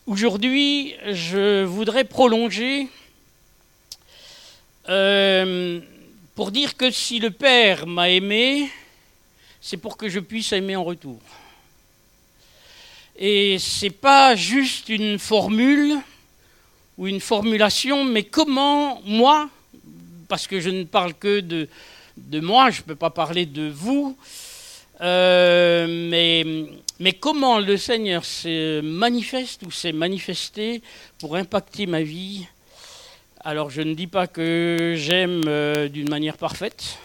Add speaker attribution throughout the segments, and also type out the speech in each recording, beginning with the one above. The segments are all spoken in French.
Speaker 1: Aujourd'hui, je voudrais prolonger pour dire que si le Père m'a aimé, c'est pour que je puisse aimer en retour. Et c'est pas juste une formule ou une formulation, mais comment moi, parce que je ne parle que de moi, je ne peux pas parler de vous, mais comment le Seigneur se manifeste ou s'est manifesté pour impacter ma vie. Alors je ne dis pas que j'aime d'une manière parfaite,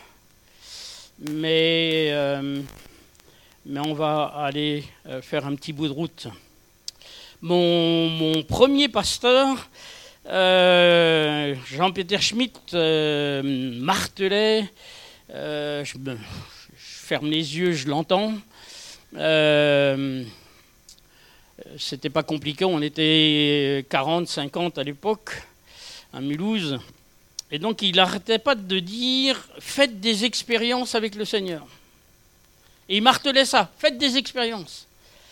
Speaker 1: mais on va aller faire un petit bout de route. Mon premier pasteur, Jean-Peter Schmitt, martelait, je ferme les yeux, je l'entends. C'était pas compliqué, on était 40, 50 à l'époque, à Mulhouse. Et donc il n'arrêtait pas de dire « faites des expériences avec le Seigneur ». Et il martelait ça, « faites des expériences ».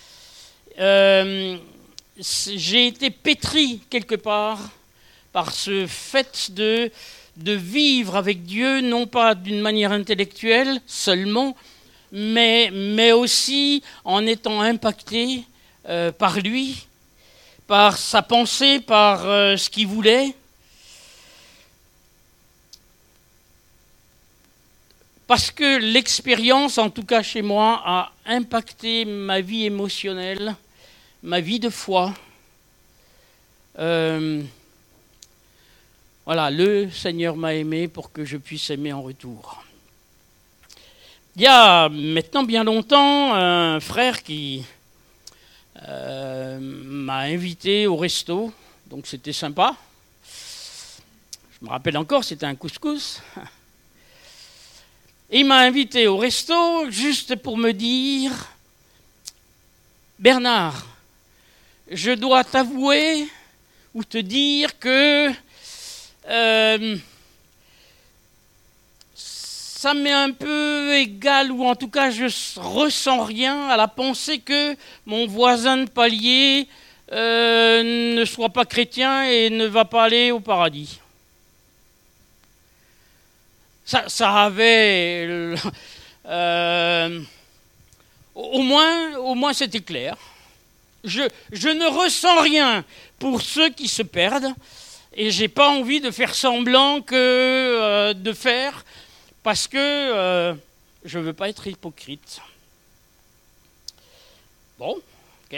Speaker 1: J'ai été pétri quelque part par ce fait de vivre avec Dieu, non pas d'une manière intellectuelle seulement, mais aussi en étant impacté par lui, par sa pensée, par ce qu'il voulait. Parce que l'expérience, en tout cas chez moi, a impacté ma vie émotionnelle, ma vie de foi. Voilà, le Seigneur m'a aimé pour que je puisse aimer en retour. Il y a maintenant bien longtemps un frère qui m'a invité au resto, donc c'était sympa. Je me rappelle encore, c'était un couscous. Et il m'a invité au resto juste pour me dire « Bernard, je dois t'avouer ou te dire que ça m'est un peu égal, ou en tout cas je ressens rien à la pensée que mon voisin de palier ne soit pas chrétien et ne va pas aller au paradis. » Ça avait... au moins c'était clair. Je ne ressens rien pour ceux qui se perdent et je n'ai pas envie de faire semblant de faire parce que je ne veux pas être hypocrite. Bon, ok.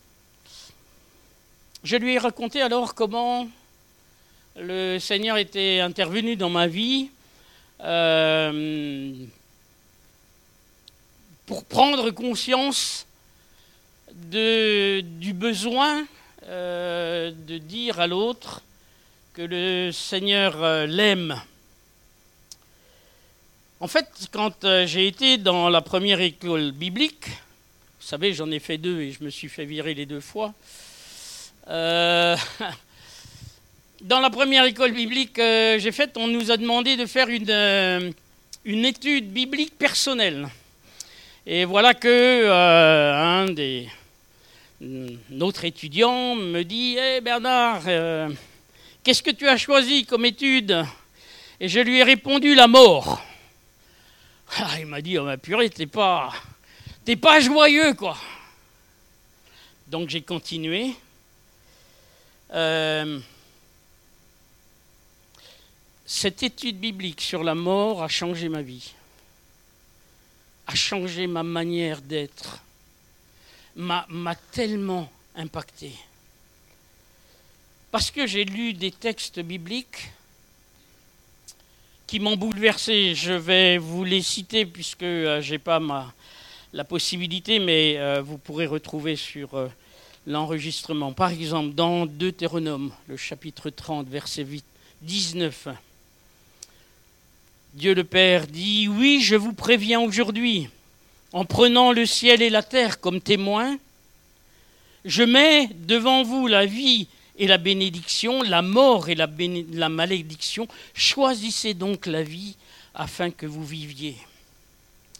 Speaker 1: Je lui ai raconté alors comment le Seigneur était intervenu dans ma vie pour prendre conscience du besoin de dire à l'autre que le Seigneur l'aime. En fait, quand j'ai été dans la première école biblique, vous savez, j'en ai fait 2 et je me suis fait virer les 2 fois. Dans la première école biblique que j'ai faite, on nous a demandé de faire une étude biblique personnelle. Et voilà que notre étudiant me dit « Hey Bernard, qu'est-ce que tu as choisi comme étude ?» Et je lui ai répondu « La mort ». Il m'a dit « Oh ma purée, t'es pas joyeux quoi !» Donc j'ai continué. Cette étude biblique sur la mort a changé ma vie, a changé ma manière d'être, m'a tellement impacté. Parce que j'ai lu des textes bibliques qui m'ont bouleversé. Je vais vous les citer puisque je n'ai pas la possibilité, mais vous pourrez retrouver sur l'enregistrement. Par exemple, dans Deutéronome, le chapitre 30, verset 19. Dieu le Père dit « Oui, je vous préviens aujourd'hui, en prenant le ciel et la terre comme témoins, je mets devant vous la vie et la bénédiction, la mort et la malédiction. Choisissez donc la vie afin que vous viviez. »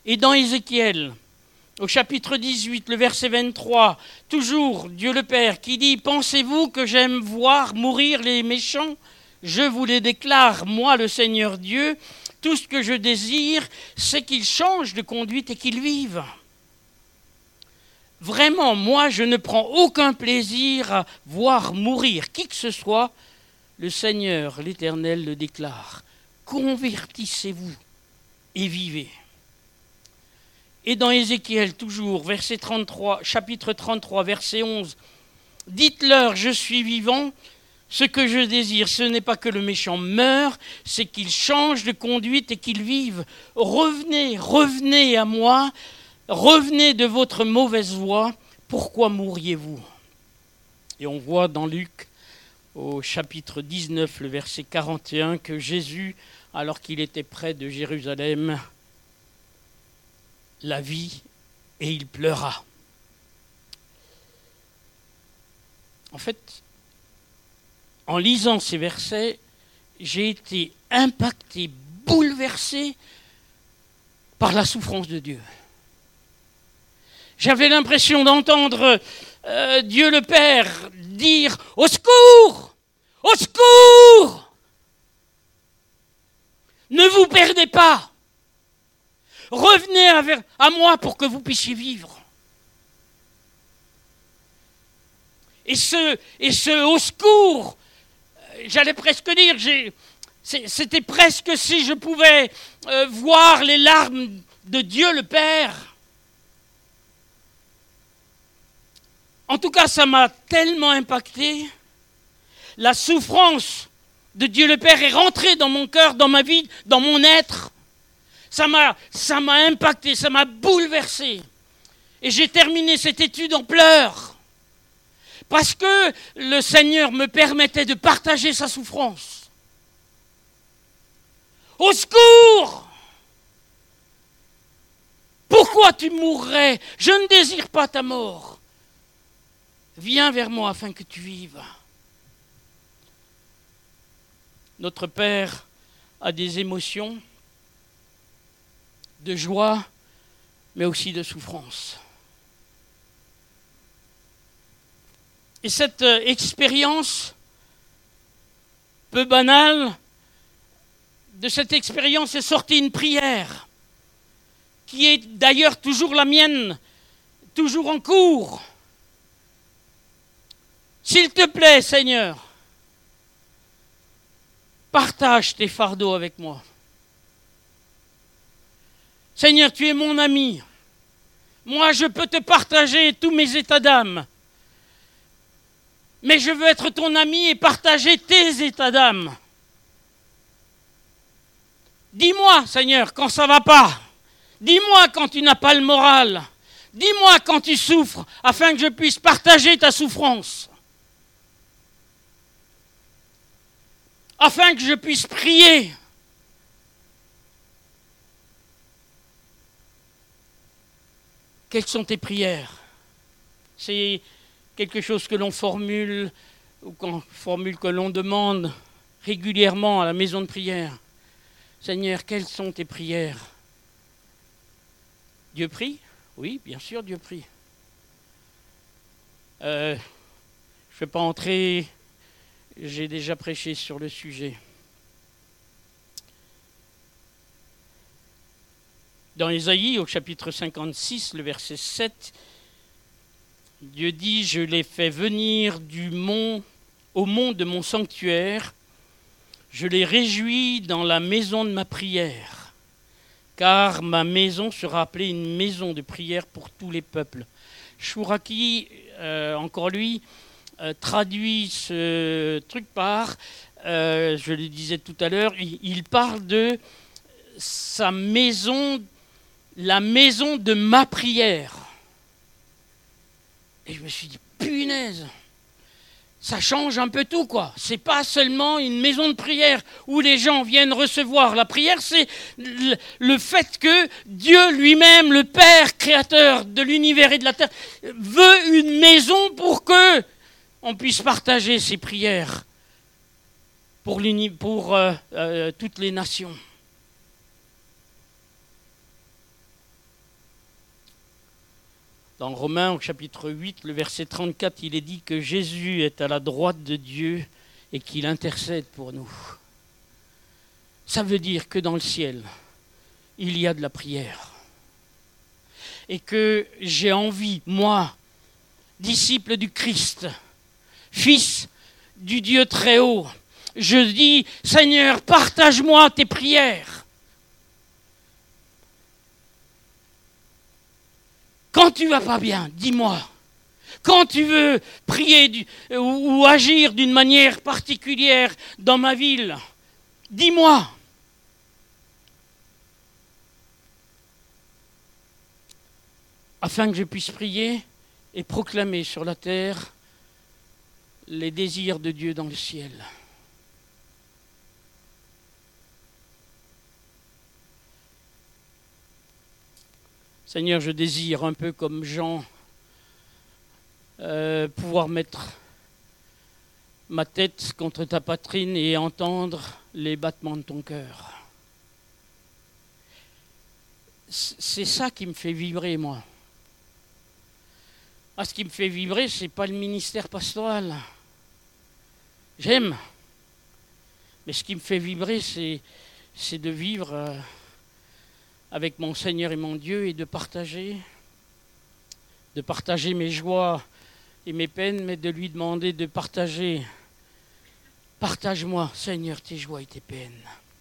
Speaker 1: Et dans Ézéchiel, au chapitre 18, le verset 23, toujours Dieu le Père qui dit « Pensez-vous que j'aime voir mourir les méchants ? Je vous les déclare, moi le Seigneur Dieu, tout ce que je désire, c'est qu'ils changent de conduite et qu'ils vivent. » Vraiment, moi, je ne prends aucun plaisir à voir mourir qui que ce soit. Le Seigneur, l'Éternel, le déclare. Convertissez-vous et vivez. Et dans Ézéchiel, toujours, verset 33, chapitre 33, verset 11, « Dites-leur, je suis vivant, ce que je désire, ce n'est pas que le méchant meure, c'est qu'il change de conduite et qu'il vive. Revenez, revenez à moi, revenez de votre mauvaise voie, pourquoi mourriez-vous » Et on voit dans Luc, au chapitre 19, le verset 41, que Jésus, alors qu'il était près de Jérusalem, la vit et il pleura. En fait, en lisant ces versets, j'ai été impacté, bouleversé par la souffrance de Dieu. J'avais l'impression d'entendre Dieu le Père dire « Au secours! Au secours! Ne vous perdez pas! Revenez à moi pour que vous puissiez vivre. » Et ce au secours, j'allais presque dire, c'était presque si je pouvais voir les larmes de Dieu le Père. En tout cas, ça m'a tellement impacté. La souffrance de Dieu le Père est rentrée dans mon cœur, dans ma vie, dans mon être. Ça m'a impacté, ça m'a bouleversé. Et j'ai terminé cette étude en pleurs. Parce que le Seigneur me permettait de partager sa souffrance. Au secours! Pourquoi tu mourrais? Je ne désire pas ta mort. Viens vers moi afin que tu vives. Notre Père a des émotions de joie, mais aussi de souffrance. Et cette expérience peu banale, de cette expérience est sortie une prière, qui est d'ailleurs toujours la mienne, toujours en cours. S'il te plaît, Seigneur, partage tes fardeaux avec moi. Seigneur, tu es mon ami. Moi, je peux te partager tous mes états d'âme. Mais je veux être ton ami et partager tes états d'âme. Dis-moi, Seigneur, quand ça ne va pas. Dis-moi quand tu n'as pas le moral. Dis-moi quand tu souffres, afin que je puisse partager ta souffrance. Afin que je puisse prier. Quelles sont tes prières? C'est quelque chose que l'on formule, ou que l'on demande régulièrement à la maison de prière. Seigneur, quelles sont tes prières? Dieu prie? Oui, bien sûr, Dieu prie. Je ne vais pas entrer, j'ai déjà prêché sur le sujet. Dans Ésaïe, au chapitre 56, le verset 7, Dieu dit « Je les fais venir au mont de mon sanctuaire, je les réjouis dans la maison de ma prière, car ma maison sera appelée une maison de prière pour tous les peuples. » Chouraki, encore lui, traduit ce truc par, je le disais tout à l'heure, il parle de sa maison, la maison de ma prière. Et je me suis dit, punaise, ça change un peu tout, quoi. C'est pas seulement une maison de prière où les gens viennent recevoir la prière, c'est le fait que Dieu lui-même, le Père créateur de l'univers et de la terre, veut une maison pour que on puisse partager ses prières pour toutes les nations. Dans Romains, au chapitre 8, le verset 34, il est dit que Jésus est à la droite de Dieu et qu'il intercède pour nous. Ça veut dire que dans le ciel, il y a de la prière. Et que j'ai envie, moi, disciple du Christ, fils du Dieu très haut, je dis, Seigneur, partage-moi tes prières. Quand tu vas pas bien, dis-moi. Quand tu veux prier ou agir d'une manière particulière dans ma ville, dis-moi. Afin que je puisse prier et proclamer sur la terre les désirs de Dieu dans le ciel. Seigneur, je désire, un peu comme Jean, pouvoir mettre ma tête contre ta poitrine et entendre les battements de ton cœur. C'est ça qui me fait vibrer, moi. Ce qui me fait vibrer, ce n'est pas le ministère pastoral. J'aime. Mais ce qui me fait vibrer, c'est de vivre avec mon Seigneur et mon Dieu et de partager mes joies et mes peines, mais de lui demander de partager. Partage-moi, Seigneur, tes joies et tes peines.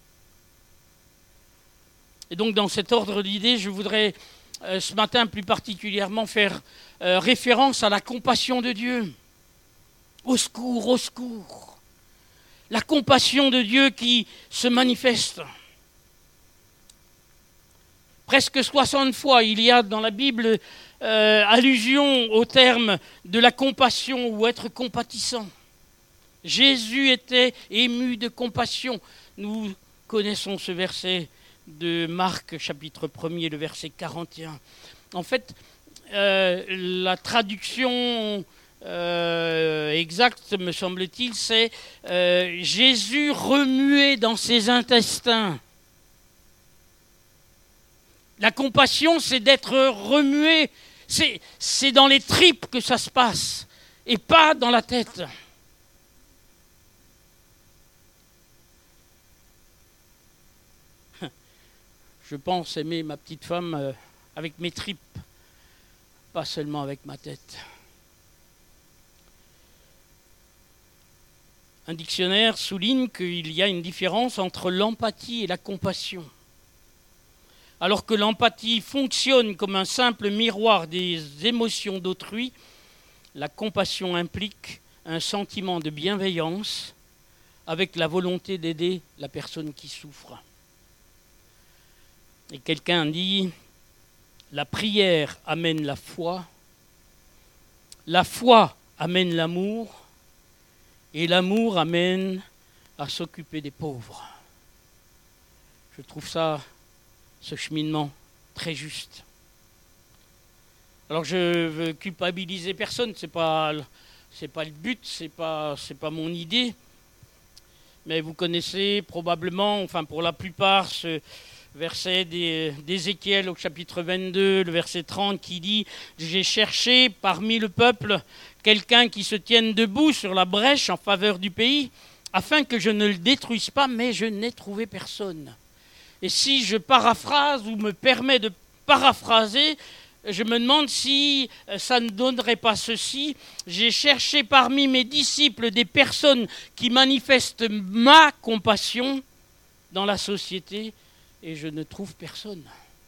Speaker 1: Et donc, dans cet ordre d'idées, je voudrais ce matin plus particulièrement faire référence à la compassion de Dieu. Au secours, au secours. La compassion de Dieu qui se manifeste. Presque 60 fois, il y a dans la Bible allusion au terme de la compassion ou être compatissant. Jésus était ému de compassion. Nous connaissons ce verset de Marc, chapitre 1er, le verset 41. En fait, la traduction exacte, me semble-t-il, c'est Jésus remué dans ses intestins. La compassion, c'est d'être remué, c'est dans les tripes que ça se passe, et pas dans la tête. Je pense aimer ma petite femme avec mes tripes, pas seulement avec ma tête. Un dictionnaire souligne qu'il y a une différence entre l'empathie et la compassion. Alors que l'empathie fonctionne comme un simple miroir des émotions d'autrui, la compassion implique un sentiment de bienveillance avec la volonté d'aider la personne qui souffre. Et quelqu'un dit, la prière amène la foi amène l'amour, et l'amour amène à s'occuper des pauvres. Je trouve ce cheminement très juste. Alors je veux culpabiliser personne, c'est pas le but, c'est pas mon idée. Mais vous connaissez probablement, enfin pour la plupart, ce verset d'Ézéchiel au chapitre 22, le verset 30 qui dit « J'ai cherché parmi le peuple quelqu'un qui se tienne debout sur la brèche en faveur du pays, afin que je ne le détruise pas, mais je n'ai trouvé personne. » Et si je paraphrase ou me permets de paraphraser, je me demande si ça ne donnerait pas ceci. J'ai cherché parmi mes disciples des personnes qui manifestent ma compassion dans la société et je ne trouve personne.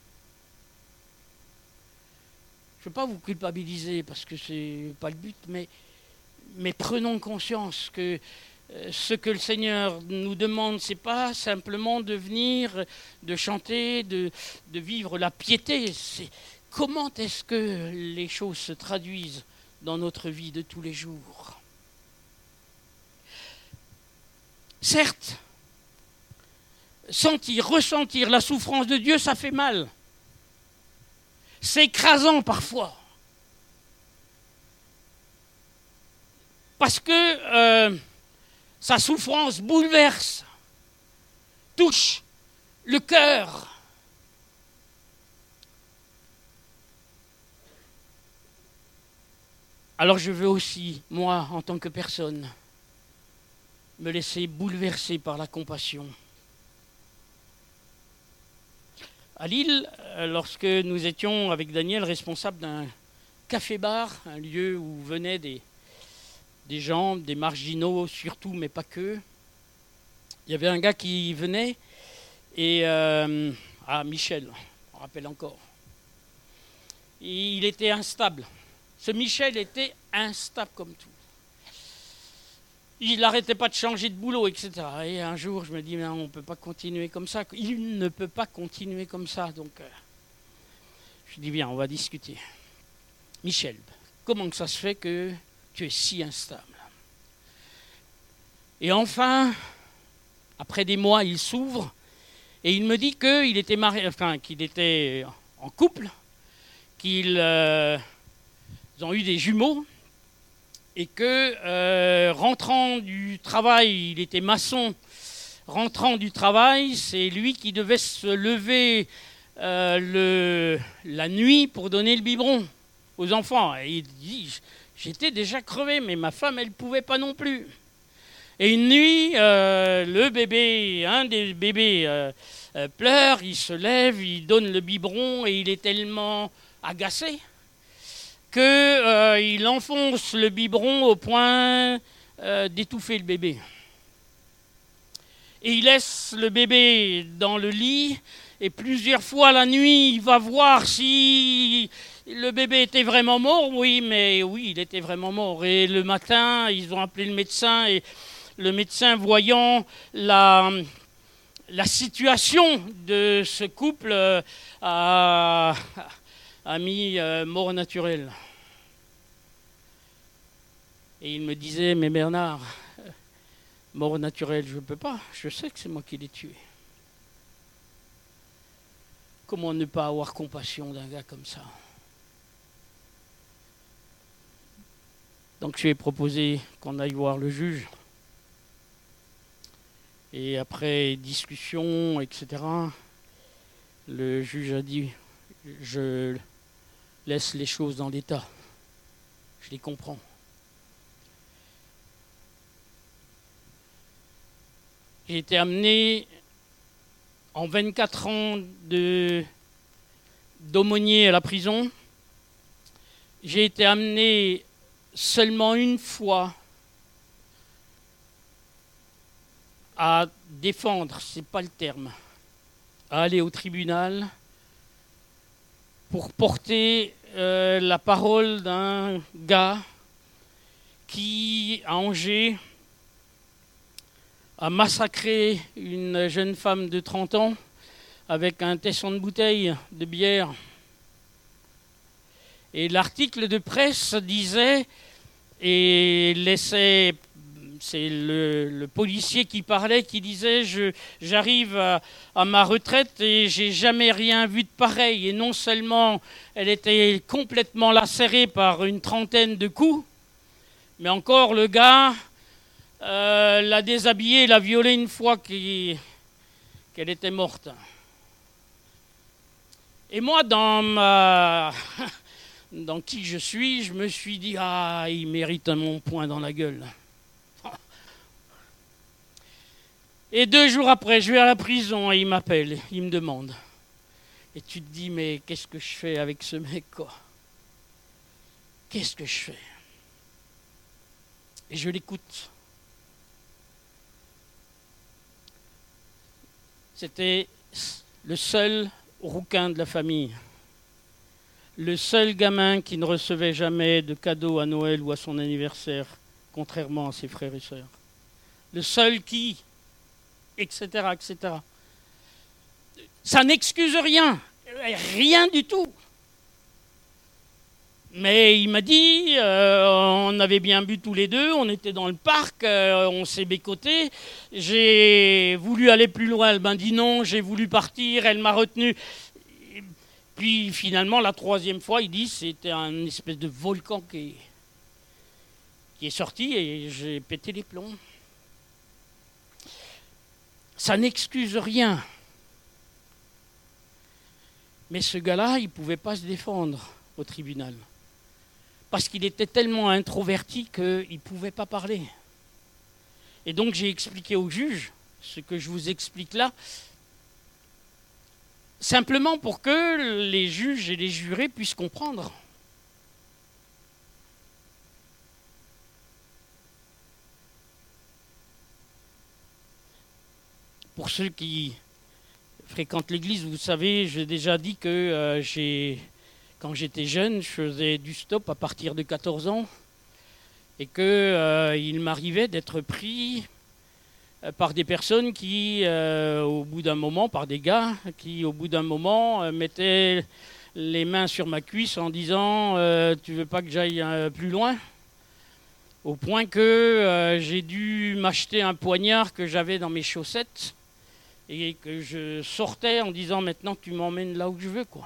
Speaker 1: Je ne veux pas vous culpabiliser parce que ce n'est pas le but, mais prenons conscience que ce que le Seigneur nous demande, ce n'est pas simplement de venir, de chanter, de vivre la piété. C'est comment est-ce que les choses se traduisent dans notre vie de tous les jours. Certes, ressentir la souffrance de Dieu, ça fait mal. C'est écrasant parfois. Parce que sa souffrance bouleverse, touche le cœur. Alors je veux aussi, moi, en tant que personne, me laisser bouleverser par la compassion. À Lille, lorsque nous étions avec Daniel responsables d'un café-bar, un lieu où venaient des gens, des marginaux surtout, mais pas que, il y avait un gars qui venait et Michel, on rappelle encore. Et il était instable. Ce Michel était instable comme tout. Il n'arrêtait pas de changer de boulot, etc. Et un jour, je me dis, mais on ne peut pas continuer comme ça. Il ne peut pas continuer comme ça. Donc, je dis, bien, on va discuter. Michel, comment que ça se fait que tu es si instable? Et enfin, après des mois, il s'ouvre et il me dit qu'il était marié, enfin, qu'il était en couple, qu'ils ont eu des jumeaux. Et que rentrant du travail, il était maçon, rentrant du travail, c'est lui qui devait se lever la nuit pour donner le biberon aux enfants. Et il dit, j'étais déjà crevé, mais ma femme, elle ne pouvait pas non plus. Et une nuit, le bébé, un des bébés pleure, il se lève, il donne le biberon et il est tellement agacé qu'il enfonce le biberon au point d'étouffer le bébé. Et il laisse le bébé dans le lit, et plusieurs fois la nuit, il va voir si le bébé était vraiment mort. Oui, il était vraiment mort. Et le matin, ils ont appelé le médecin, et le médecin, voyant la situation de ce couple, a mis mort naturelle. Et il me disait, mais Bernard, mort naturelle, je ne peux pas, je sais que c'est moi qui l'ai tué. Comment ne pas avoir compassion d'un gars comme ça? Donc je lui ai proposé qu'on aille voir le juge. Et après discussion, etc., le juge a dit, je laisse les choses dans l'état. Je les comprends. J'ai été amené en 24 ans d'aumônier à la prison. J'ai été amené seulement une fois à défendre, c'est pas le terme, à aller au tribunal pour porter la parole d'un gars qui, à Angers, a massacré une jeune femme de 30 ans avec un tesson de bouteille de bière. Et l'article de presse disait, et laissait, c'est le policier qui parlait, qui disait, j'arrive à ma retraite et j'ai jamais rien vu de pareil. Et non seulement elle était complètement lacérée par une trentaine de coups, mais encore le gars l'a déshabillée, l'a violée une fois qu'elle était morte. Et moi, dans qui je suis, je me suis dit, il mérite mon poing dans la gueule. Et 2 jours après, je vais à la prison et il m'appelle, il me demande. Et tu te dis, mais qu'est-ce que je fais avec ce mec, quoi? Qu'est-ce que je fais? Et je l'écoute. C'était le seul rouquin de la famille. Le seul gamin qui ne recevait jamais de cadeaux à Noël ou à son anniversaire, contrairement à ses frères et sœurs. Le seul qui, etc., etc. Ça n'excuse rien, rien du tout. Mais il m'a dit, on avait bien bu tous les deux, on était dans le parc, on s'est bécoté. J'ai voulu aller plus loin, elle m'a dit non, j'ai voulu partir, elle m'a retenu. Puis finalement, la 3e fois, il dit, c'était un espèce de volcan qui est sorti et j'ai pété les plombs. Ça n'excuse rien. Mais ce gars-là, il ne pouvait pas se défendre au tribunal. parce qu'il était tellement introverti qu'il ne pouvait pas parler. Et donc j'ai expliqué au juge ce que je vous explique là, simplement pour que les juges et les jurés puissent comprendre. Pour ceux qui fréquentent l'église, vous savez, j'ai déjà dit que quand j'étais jeune, je faisais du stop à partir de 14 ans et qu'il m'arrivait d'être pris par des personnes qui, au bout d'un moment, par des gars, qui, au bout d'un moment, mettaient les mains sur ma cuisse en disant « Tu veux pas que j'aille plus loin ?» Au point que j'ai dû m'acheter un poignard que j'avais dans mes chaussettes et que je sortais en disant « Maintenant, tu m'emmènes là où je veux, quoi. »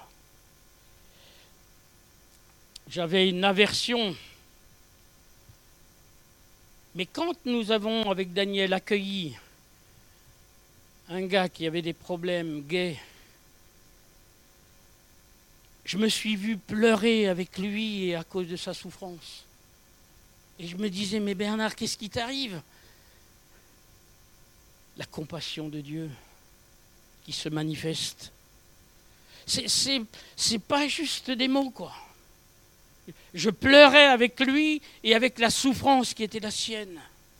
Speaker 1: J'avais une aversion. Mais quand nous avons, avec Daniel, accueilli un gars qui avait des problèmes gays, je me suis vu pleurer avec lui et à cause de sa souffrance. Et je me disais, mais Bernard, qu'est-ce qui t'arrive? La compassion de Dieu qui se manifeste. C'est pas juste des mots, quoi. Je pleurais avec lui et avec la souffrance qui était la sienne.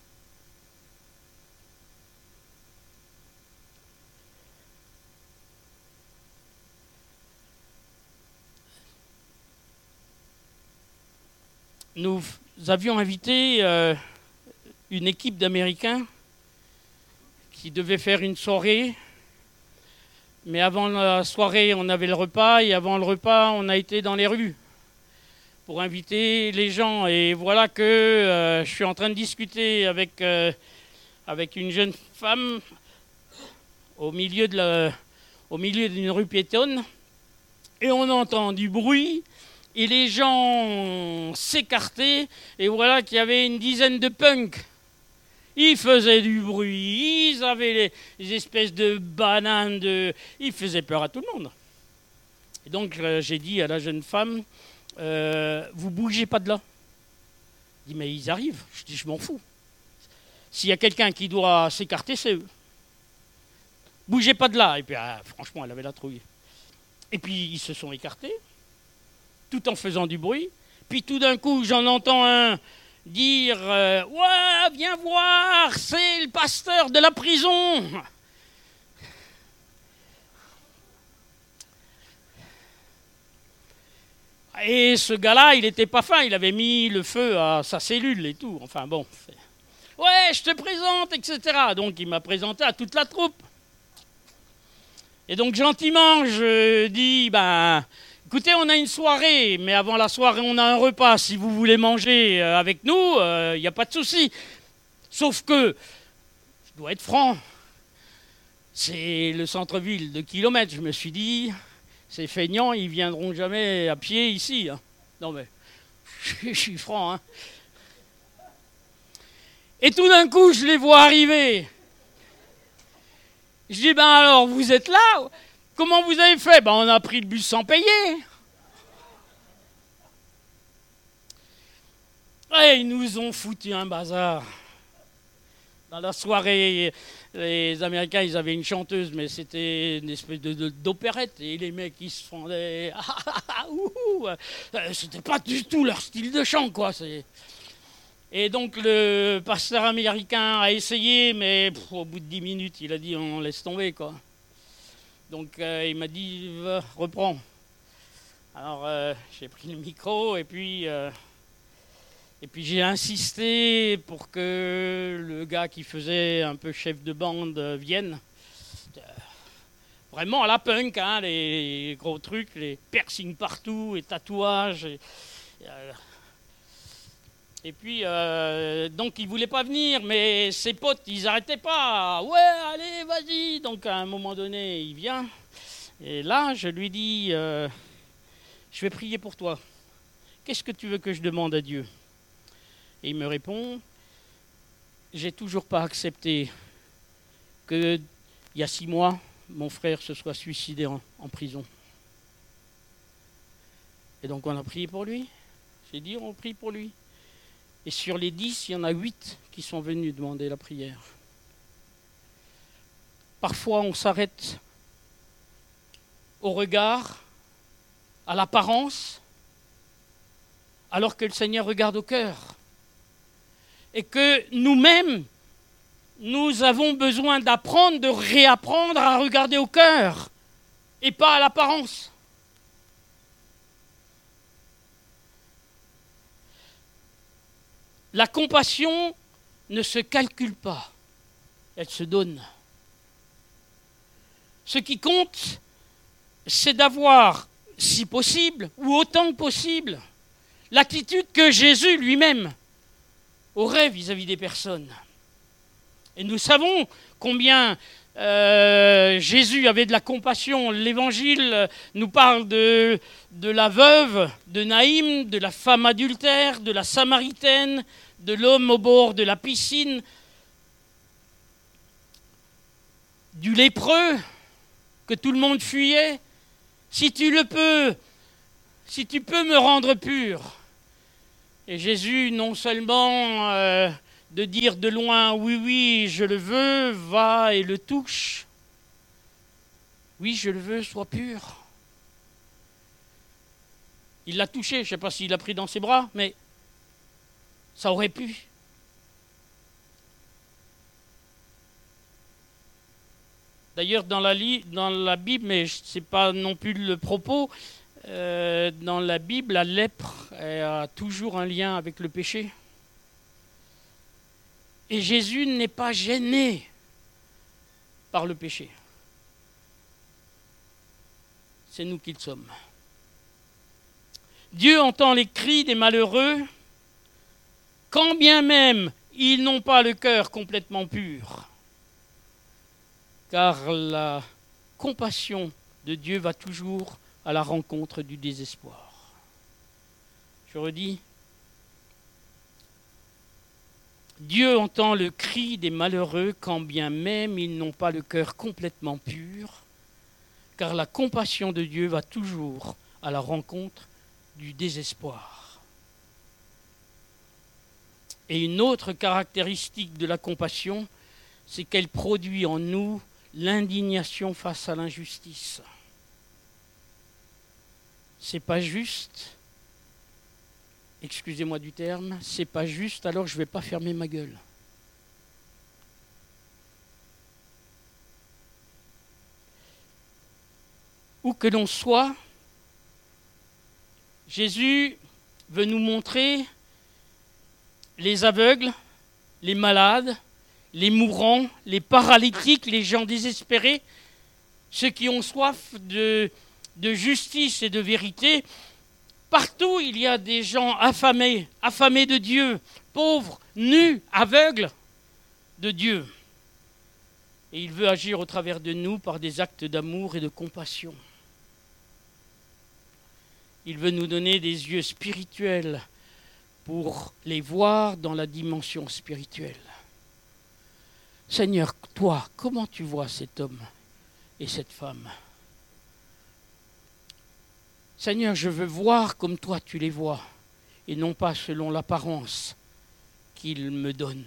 Speaker 1: Nous avions invité une équipe d'Américains qui devait faire une soirée. Mais avant la soirée, on avait le repas et avant le repas, on a été dans les rues pour inviter les gens. Et voilà que je suis en train de discuter avec une jeune femme au milieu d'une rue piétonne. Et on entend du bruit et les gens s'écartaient. Et voilà qu'il y avait une dizaine de punks. Ils faisaient du bruit, ils avaient les espèces de bananes, ils faisaient peur à tout le monde. Et donc j'ai dit à la jeune femme, vous bougez pas de là. Elle dit, mais ils arrivent. Je dis, je m'en fous. S'il y a quelqu'un qui doit s'écarter, c'est eux. Bougez pas de là. Et puis franchement, elle avait la trouille. Et puis ils se sont écartés, tout en faisant du bruit. Puis tout d'un coup, j'en entends un dire ouais, viens voir, c'est le pasteur de la prison. Et ce gars-là, il n'était pas fin, il avait mis le feu à sa cellule et tout. Enfin bon, ouais, je te présente, etc. Donc il m'a présenté à toute la troupe. Et donc gentiment, je dis, écoutez, on a une soirée, mais avant la soirée, on a un repas. Si vous voulez manger avec nous, il n'y a pas de souci. Sauf que, je dois être franc, c'est le centre-ville de kilomètres. Je me suis dit, ces feignants, ils ne viendront jamais à pied ici. Hein. Non mais, je suis franc. Hein. Et tout d'un coup, je les vois arriver. Je dis, alors, vous êtes là? Comment vous avez fait? On a pris le bus sans payer. Et ils nous ont foutu un bazar. Dans la soirée, les Américains, ils avaient une chanteuse, mais c'était une espèce d'opérette. Et les mecs, ils se fendaient. C'était pas du tout leur style de chant, quoi. Et donc, le pasteur américain a essayé, mais au bout de 10 minutes, il a dit, on laisse tomber, quoi. Donc, il m'a dit, reprends. Alors, j'ai pris le micro, et puis j'ai insisté pour que le gars qui faisait un peu chef de bande vienne. Vraiment à la punk, hein, les gros trucs, les piercings partout, les tatouages. Et puis, donc, il ne voulait pas venir, mais ses potes, ils n'arrêtaient pas. Ouais, allez, vas-y. Donc, à un moment donné, il vient. Et là, je lui dis, je vais prier pour toi. Qu'est-ce que tu veux que je demande à Dieu? Et il me répond, j'ai toujours pas accepté qu'il y a 6 mois, mon frère se soit suicidé en prison. Et donc, on a prié pour lui. J'ai dit, on prie pour lui. Et sur les 10, il y en a 8 qui sont venus demander la prière. Parfois, on s'arrête au regard, à l'apparence, alors que le Seigneur regarde au cœur. Et que nous-mêmes, nous avons besoin d'apprendre, de réapprendre à regarder au cœur et pas à l'apparence. La compassion ne se calcule pas, elle se donne. Ce qui compte, c'est d'avoir, si possible, ou autant que possible, l'attitude que Jésus lui-même aurait vis-à-vis des personnes. Et nous savons combien Jésus avait de la compassion. L'Évangile nous parle de la veuve de Naïm, de la femme adultère, de la Samaritaine, de l'homme au bord de la piscine, du lépreux que tout le monde fuyait. Si tu peux me rendre pur. Et Jésus, non seulement de dire de loin, oui, je le veux, va et le touche. Oui, je le veux, sois pur. Il l'a touché, je ne sais pas s'il l'a pris dans ses bras, mais ça aurait pu. D'ailleurs, dans la Bible, mais ce n'est pas non plus le propos, dans la Bible, la lèpre a toujours un lien avec le péché. Et Jésus n'est pas gêné par le péché. C'est nous qui le sommes. Dieu entend les cris des malheureux, quand bien même ils n'ont pas le cœur complètement pur. Car la compassion de Dieu va toujours à la rencontre du désespoir. Je redis, Dieu entend le cri des malheureux quand bien même ils n'ont pas le cœur complètement pur, car la compassion de Dieu va toujours à la rencontre du désespoir. Et une autre caractéristique de la compassion, c'est qu'elle produit en nous l'indignation face à l'injustice. C'est pas juste, excusez-moi du terme, c'est pas juste, alors je ne vais pas fermer ma gueule. Où que l'on soit, Jésus veut nous montrer les aveugles, les malades, les mourants, les paralytiques, les gens désespérés, ceux qui ont soif de justice et de vérité. Partout, il y a des gens affamés de Dieu, pauvres, nus, aveugles de Dieu. Et il veut agir au travers de nous par des actes d'amour et de compassion. Il veut nous donner des yeux spirituels pour les voir dans la dimension spirituelle. Seigneur, toi, comment tu vois cet homme et cette femme ? Seigneur, je veux voir comme toi tu les vois, et non pas selon l'apparence qu'il me donne.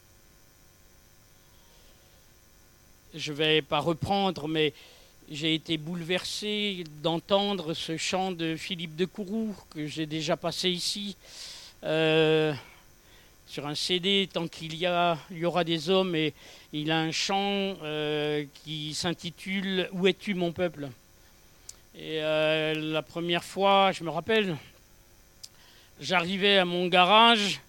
Speaker 1: Je ne vais pas reprendre, mais j'ai été bouleversé d'entendre ce chant de Philippe de Courroux, que j'ai déjà passé ici, sur un CD, tant qu'il y aura des hommes, et il a un chant qui s'intitule « Où es-tu mon peuple ?» Et la première fois, je me rappelle, j'arrivais à mon garage,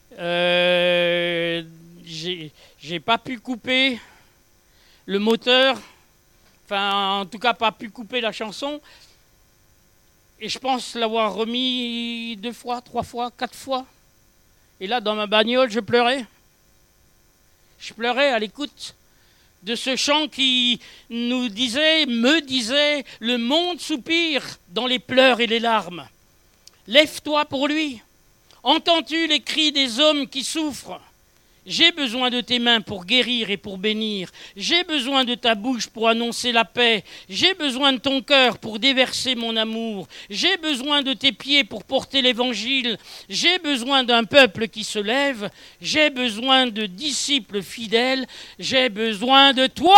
Speaker 1: j'ai pas pu couper le moteur, enfin en tout cas pas pu couper la chanson, et je pense l'avoir remis 2 fois, 3 fois, 4 fois. Et là, dans ma bagnole, je pleurais. Je pleurais à l'écoute de ce chant qui me disait, le monde soupire dans les pleurs et les larmes. Lève-toi pour lui. Entends-tu les cris des hommes qui souffrent? J'ai besoin de tes mains pour guérir et pour bénir. J'ai besoin de ta bouche pour annoncer la paix. J'ai besoin de ton cœur pour déverser mon amour. J'ai besoin de tes pieds pour porter l'évangile. J'ai besoin d'un peuple qui se lève. J'ai besoin de disciples fidèles. J'ai besoin de toi.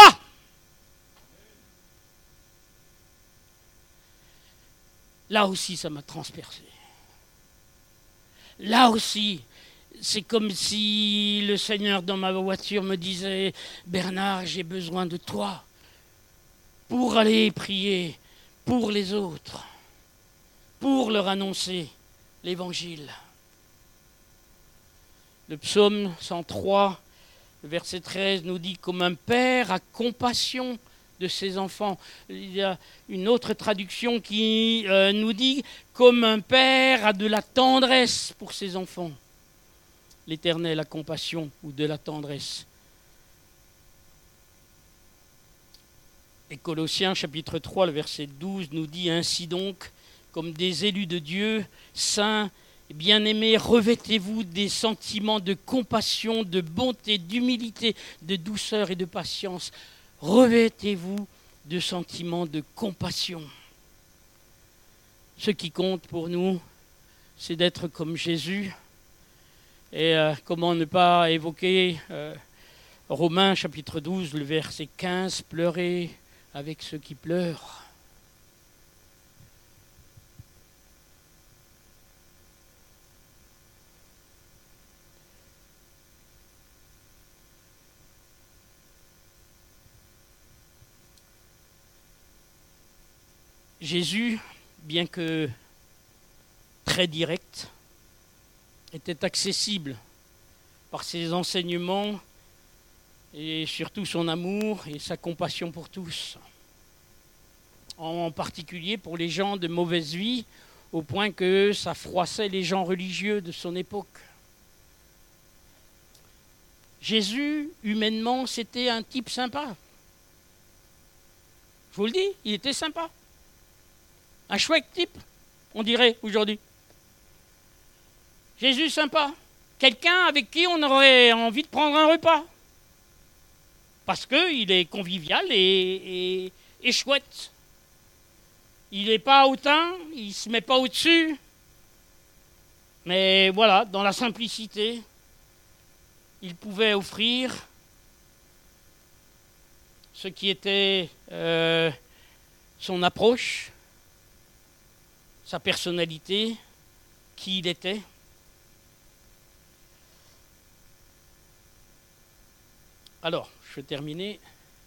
Speaker 1: Là aussi, ça m'a transpercé. Là aussi, c'est comme si le Seigneur dans ma voiture me disait « Bernard, j'ai besoin de toi pour aller prier pour les autres, pour leur annoncer l'Évangile. » Le psaume 103, le verset 13 nous dit « Comme un père a compassion de ses enfants ». Il y a une autre traduction qui nous dit « Comme un père a de la tendresse pour ses enfants ». L'Éternel a compassion ou de la tendresse. Et Colossiens chapitre 3, le verset 12 nous dit « Ainsi donc, comme des élus de Dieu, saints et bien-aimés, revêtez-vous des sentiments de compassion, de bonté, d'humilité, de douceur et de patience. Revêtez-vous de sentiments de compassion. » Ce qui compte pour nous, c'est d'être comme Jésus. Et comment ne pas évoquer Romains chapitre 12, le verset 15, « Pleurez avec ceux qui pleurent ». Jésus, bien que très direct, était accessible par ses enseignements et surtout son amour et sa compassion pour tous. En particulier pour les gens de mauvaise vie, au point que ça froissait les gens religieux de son époque. Jésus, humainement, c'était un type sympa. Je vous le dis, il était sympa. Un chouette type, on dirait aujourd'hui. Jésus sympa, quelqu'un avec qui on aurait envie de prendre un repas. Parce qu'il est convivial et chouette. Il n'est pas hautain, il ne se met pas au-dessus. Mais voilà, dans la simplicité, il pouvait offrir ce qui était son approche, sa personnalité, qui il était. Alors, je vais terminer.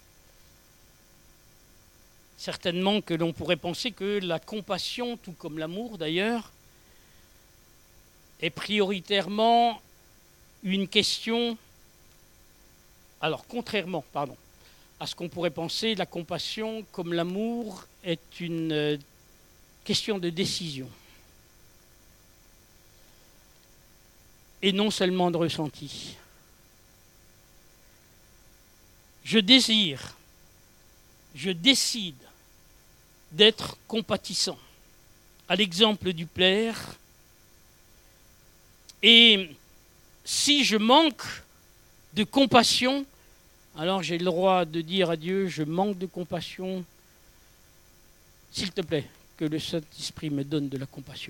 Speaker 1: Certainement que l'on pourrait penser que la compassion, tout comme l'amour d'ailleurs, est prioritairement une question. Alors, contrairement, à ce qu'on pourrait penser, la compassion, comme l'amour, est une question de décision. Et non seulement de ressenti. Je décide d'être compatissant, à l'exemple du Père. Et si je manque de compassion, alors j'ai le droit de dire à Dieu, je manque de compassion, s'il te plaît, que le Saint-Esprit me donne de la compassion.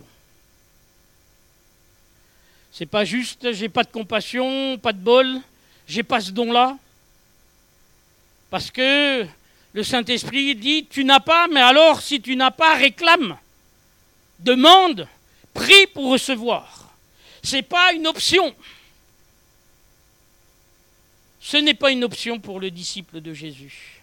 Speaker 1: C'est pas juste, j'ai pas de compassion, pas de bol, j'ai pas ce don-là. Parce que le Saint-Esprit dit, tu n'as pas, mais alors si tu n'as pas, réclame, demande, prie pour recevoir. Ce n'est pas une option. Ce n'est pas une option pour le disciple de Jésus.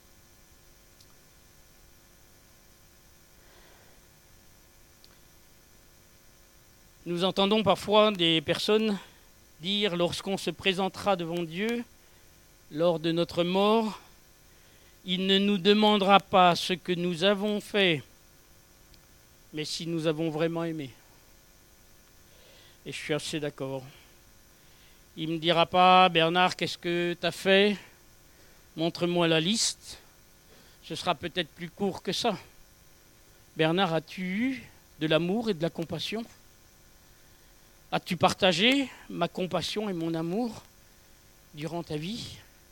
Speaker 1: Nous entendons parfois des personnes dire, lorsqu'on se présentera devant Dieu, lors de notre mort, il ne nous demandera pas ce que nous avons fait, mais si nous avons vraiment aimé. Et je suis assez d'accord. Il ne me dira pas, Bernard, qu'est-ce que tu as fait? Montre-moi la liste. Ce sera peut-être plus court que ça. Bernard, as-tu eu de l'amour et de la compassion? As-tu partagé ma compassion et mon amour durant ta vie.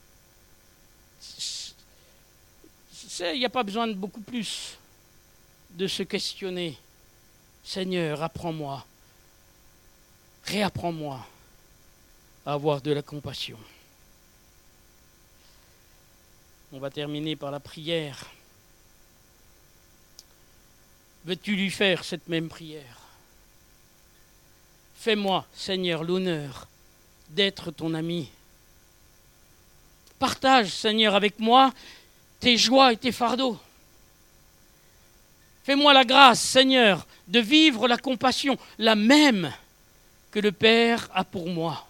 Speaker 1: Il n'y a pas besoin de beaucoup plus de se questionner. Seigneur, apprends-moi, réapprends-moi à avoir de la compassion. On va terminer par la prière. Veux-tu lui faire cette même prière? Fais-moi, Seigneur, l'honneur d'être ton ami. Partage, Seigneur, avec moi tes joies et tes fardeaux. Fais-moi la grâce, Seigneur, de vivre la compassion, la même que le Père a pour moi.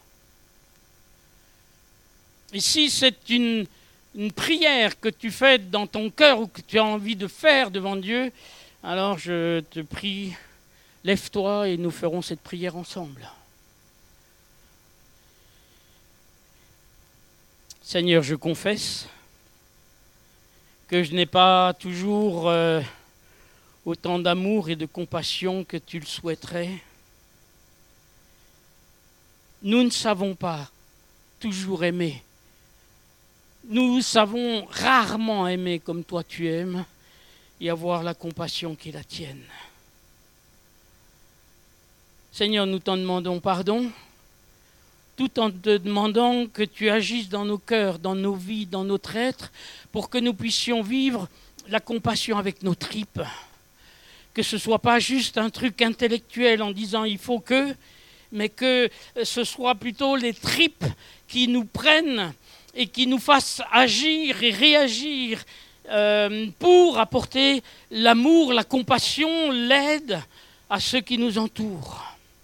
Speaker 1: Et si c'est une prière que tu fais dans ton cœur ou que tu as envie de faire devant Dieu, alors je te prie, lève-toi et nous ferons cette prière ensemble. Seigneur, je confesse que je n'ai pas toujours autant d'amour et de compassion que tu le souhaiterais. Nous ne savons pas toujours aimer. Nous savons rarement aimer comme toi tu aimes et avoir la compassion qui est la tienne. Seigneur, nous t'en demandons pardon, tout en te demandant que tu agisses dans nos cœurs, dans nos vies, dans notre être, pour que nous puissions vivre la compassion avec nos tripes. Que ce ne soit pas juste un truc intellectuel en disant il faut que, mais que ce soit plutôt les tripes qui nous prennent et qui nous fassent agir et réagir pour apporter l'amour, la compassion, l'aide à ceux qui nous entourent.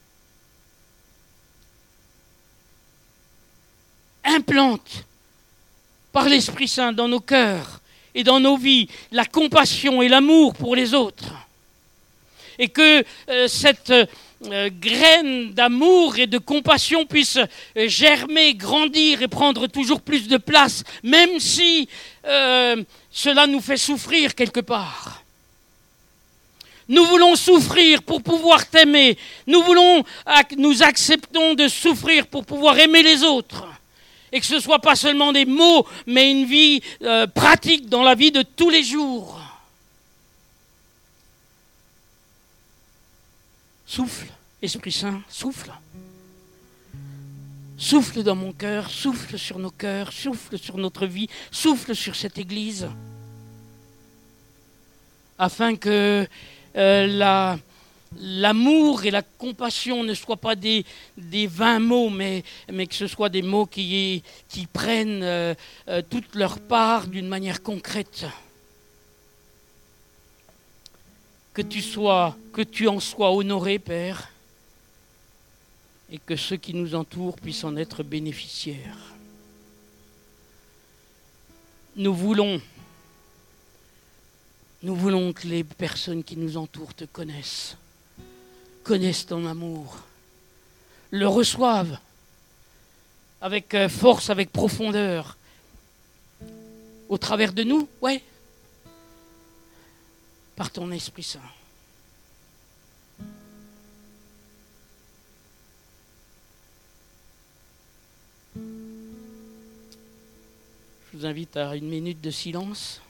Speaker 1: Implante par l'Esprit Saint dans nos cœurs et dans nos vies la compassion et l'amour pour les autres. Et que cette graine d'amour et de compassion puisse germer, grandir et prendre toujours plus de place, même si cela nous fait souffrir quelque part. Nous voulons souffrir pour pouvoir t'aimer. Nous acceptons de souffrir pour pouvoir aimer les autres. Et que ce ne soit pas seulement des mots, mais une vie pratique dans la vie de tous les jours. Souffle, Esprit Saint, souffle. Souffle dans mon cœur, souffle sur nos cœurs, souffle sur notre vie, souffle sur cette Église. Afin que l'amour et la compassion ne soient pas des vains mots, mais que ce soit des mots qui prennent toute leur part d'une manière concrète. Que tu en sois honoré, Père, et que ceux qui nous entourent puissent en être bénéficiaires. Nous voulons que les personnes qui nous entourent te connaissent ton amour, le reçoivent avec force, avec profondeur, au travers de nous, ouais, par ton Esprit Saint. Je vous invite à une minute de silence.